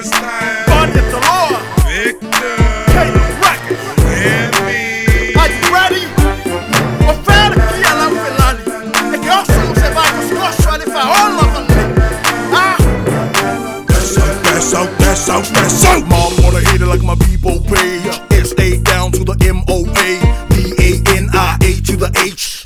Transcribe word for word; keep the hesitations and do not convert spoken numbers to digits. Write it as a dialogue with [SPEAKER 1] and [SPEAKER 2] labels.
[SPEAKER 1] this time.
[SPEAKER 2] Bunny the Lord.
[SPEAKER 1] Victor.
[SPEAKER 2] Caleb Records.
[SPEAKER 1] And me.
[SPEAKER 2] Are you ready? Ofere kia la mfelani. Eke osu mseba kusikoswa lifa all of them. Ah.
[SPEAKER 3] That's out, that's out, that's out, that's out. Mom wanna hit it like my people pay. S A down to the M O A. B A N I A to the H.